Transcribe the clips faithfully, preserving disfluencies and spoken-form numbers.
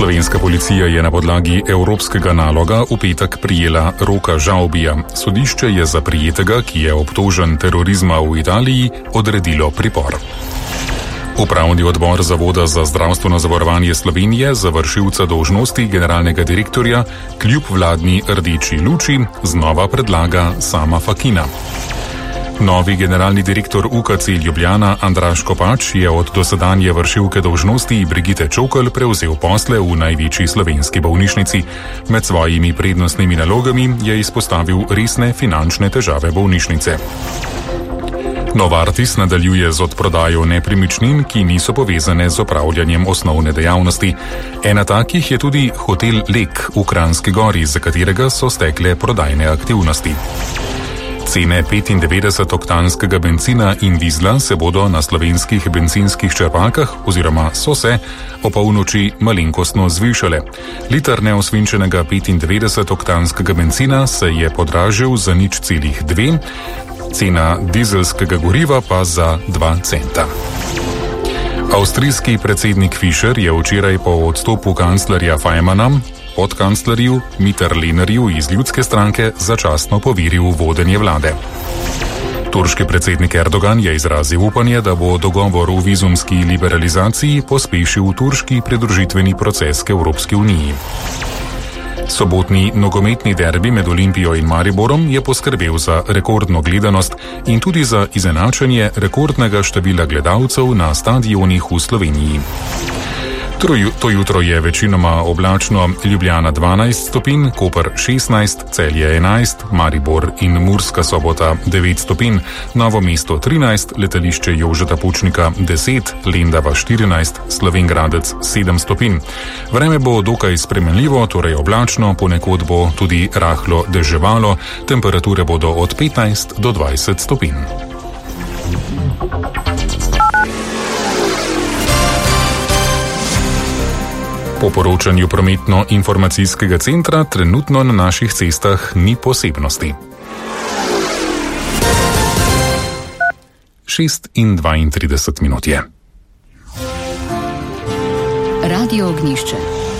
Slovenska policija je na podlagi evropskega naloga v petek prijela Roka Žavbija. Sodišče je za prijetega, ki je obtožen terorizma v Italiji, odredilo pripor. Upravni odbor Zavoda za zdravstveno zavarovanje Slovenije za vršilca dolžnosti generalnega direktorja kljub vladni rdeči luči znova predlaga Sama Fakina. Novi generalni direktor U K C Ljubljana Andraž Kopač je od dosedanje vršilke dolžnosti Brigite Čokl prevzel posle v največji slovenski bolnišnici. Med svojimi prednostnimi nalogami je izpostavil resne finančne težave bolnišnice. Novartis nadaljuje z odprodajo nepremičnin, ki niso povezane z opravljanjem osnovne dejavnosti. Ena takih je tudi hotel Lek v Kranjski Gori, za katerega so stekle prodajne aktivnosti. Cene petindevetdesetoktanskega bencina in dizla se bodo na slovenskih bencinskih črpalkah oziroma so se o polnoči malenkostno zvišale. Liter neosvinčenega petindevetdesetoktanskega bencina se je podražil za nič celih dve, cena dizelskega goriva pa za dva centa. Avstrijski predsednik Fischer je včeraj po odstopu kanclerja Fajmana podkanclerju Mitterlehnerju iz Ljudske stranke začasno poveril vodenje vlade. Turški predsednik Erdogan je izrazil upanje, da bo dogovor o vizumski liberalizaciji pospešil turški pridružitveni proces k Evropski uniji. Sobotni nogometni derbi med Olimpijo in Mariborom je poskrbel za rekordno gledanost in tudi za izenačenje rekordnega števila gledalcev na stadionih v Sloveniji. To jutro je večinoma oblačno, Ljubljana dvanajst stopinj, Koper šestnajst, Celje enajst, Maribor in Murska Sobota devet stopinj, Novo mesto trinajst, letališče Jožeta Pučnika deset, Lendava štirinajst, Slovenj Gradec sedem stopinj. Vreme bo dokaj spremenljivo, torej oblačno, ponekod bo tudi rahlo deževalo, temperature bodo od petnajst do dvajset stopinj. Po poročanju prometno-informacijskega centra trenutno na naših cestah ni posebnosti. šest in dvaintrideset minut je. Radio Ognjišče.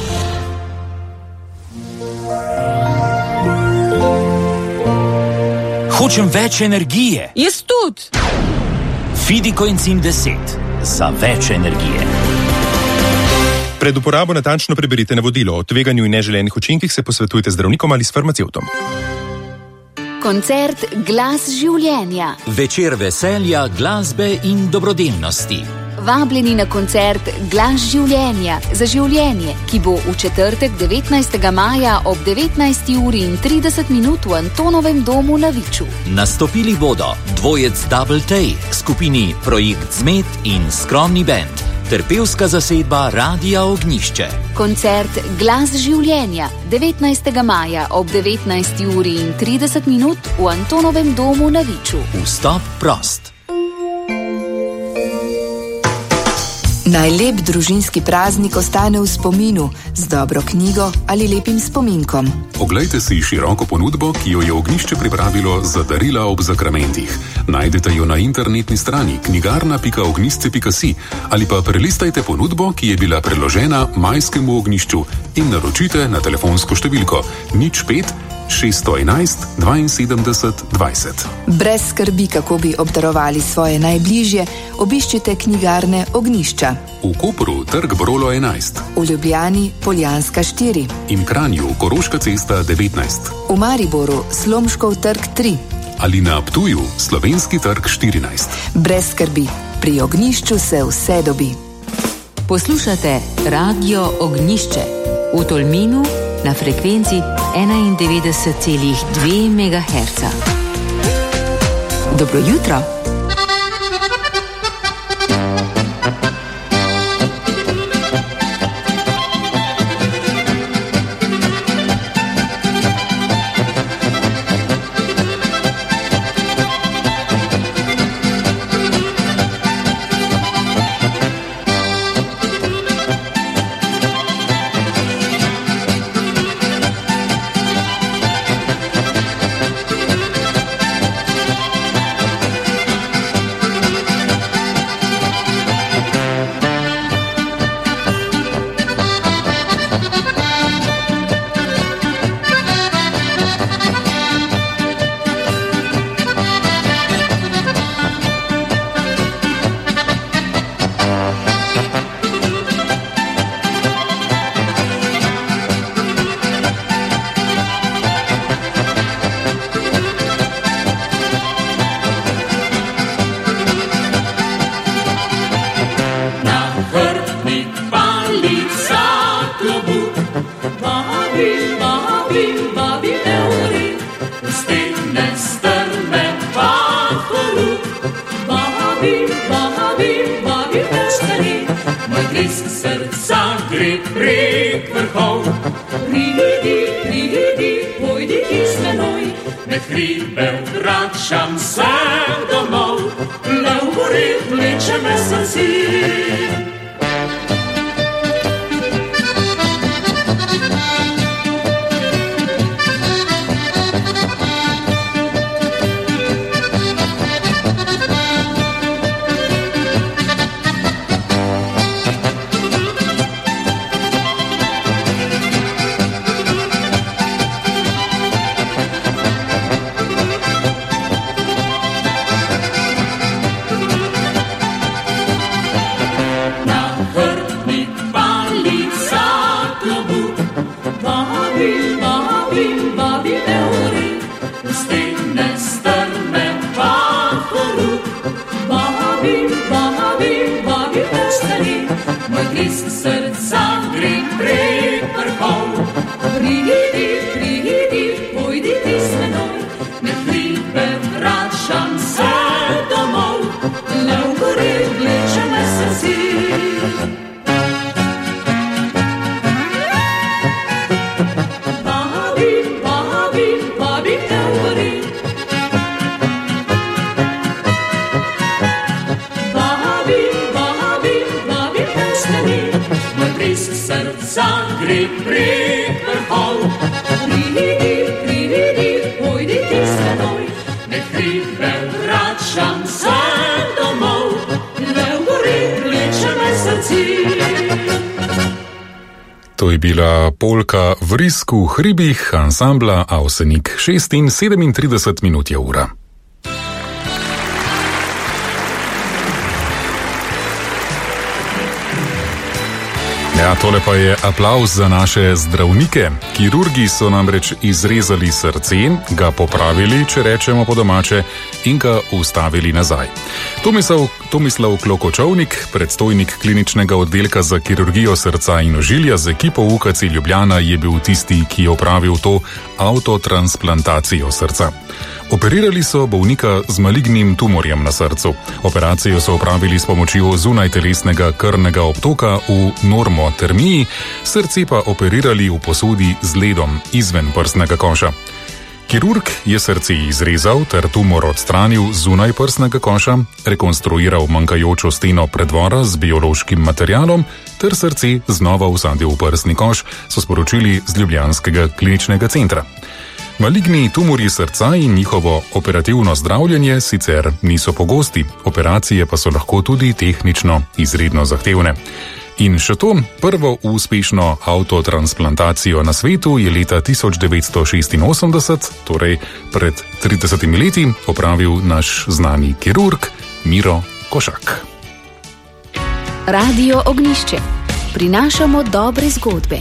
Hočem več energije. Jaz tudi. Fidikoencin deset. Za več energije. Pred uporabo natančno preberite navodilo. O tveganju in neželenih učinkih se posvetujte z zdravnikom ali s farmacevtom. Koncert Glas življenja. Večer veselja, glasbe in dobrodelnosti. Vabljeni na koncert Glas življenja za življenje, ki bo v četrtek devetnajstega maja ob devetnajsti uri in trideset minut v Antonovem domu na Viču. Nastopili bodo dvojec Double Tay, skupini Projekt Zmet in skromni bend, ter pevska zasedba Radia Ognjišče. Koncert Glas življenja devetnajstega maja ob devetnajsti uri in trideset minut v Antonovem domu na Viču. Vstop prost. Najlep družinski praznik ostane v spominu z dobro knjigo ali lepim spominkom. Oglejte si široko ponudbo, ki jo je Ognjišče pripravilo za darila ob zakramentih. Najdete jo na internetni strani knjigarna pika ognjisce pika si ali pa prelistajte ponudbo, ki je bila preložena majskemu ognjišču in naročite na telefonsko številko nič pet šeststo enajst dvainsedemdeset dvajset. Brez skrbi, kako bi obdarovali svoje najbližje, obiščite knjigarne Ognjišča. V Kopru Trg Brolo enajst. V Ljubljani Poljanska štiri. In Kranju Koroška cesta devetnajst. V Mariboru Slomškov trg tri. Ali na Ptuju Slovenski trg štirinajst. Brez skrbi, pri Ognjišču se vse dobi. Poslušate Radio Ognjišče v Tolminu na frekvenci enaindevetdeset celih dve megaherca. Dobro jutro. stisk srca gre prek vrhov. Pridi, pridi, pojdi ti s menoj, med hribe vračam se domov, le v gori vleče me srci. To je bila polka Vrisk v hribih ansambla Avsenik. šest in sedemintrideset minut je ura. Ja, tole pa je aplavz za naše zdravnike. Kirurgi so namreč izrezali srce, ga popravili, če rečemo po domače, in ga ustavili nazaj. Tomislav, Tomislav Klokočovnik, predstojnik kliničnega oddelka za kirurgijo srca in ožilja z ekipo U K C Ljubljana, je bil tisti, ki je opravil to avtotransplantacijo srca. Operirali so bolnika z malignim tumorjem na srcu. Operacijo so opravili s pomočjo zunajtelesnega krvnega obtoka v normotermiji, srce pa operirali v posodi z ledom izven prsnega koša. Kirurg je srce izrezal ter tumor odstranil zunaj prsnega koša, rekonstruiral manjkajočo steno predvora z biološkim materialom ter srce znova vsadil v prsni koš, so sporočili z ljubljanskega kliničnega centra. Maligni tumorji srca in njihovo operativno zdravljenje sicer niso pogosti, operacije pa so lahko tudi tehnično izredno zahtevne. In še to, prvo uspešno avtotransplantacijo na svetu je leta tisoč devetsto šestinosemdeset, torej pred tridesetimi leti, opravil naš znani kirurg Miro Košak. Radio Ognjišče. Prinašamo dobre zgodbe.